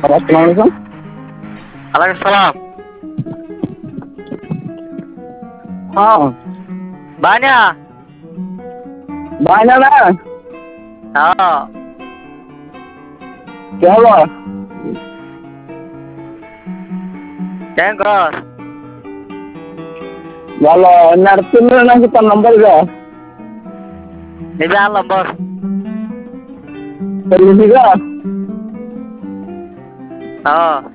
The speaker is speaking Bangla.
আসসালামু আলাইকুম। ওয়ালাইকুম সালাম। হ্যাঁ, বানিয়া। বাইনা না হ্যাঁ। কে হলো? কেন কর? ভালো নারতুল নাকি তোর নম্বর যা নিবে আনলাম বস। লিখি গা হ্যাঁ।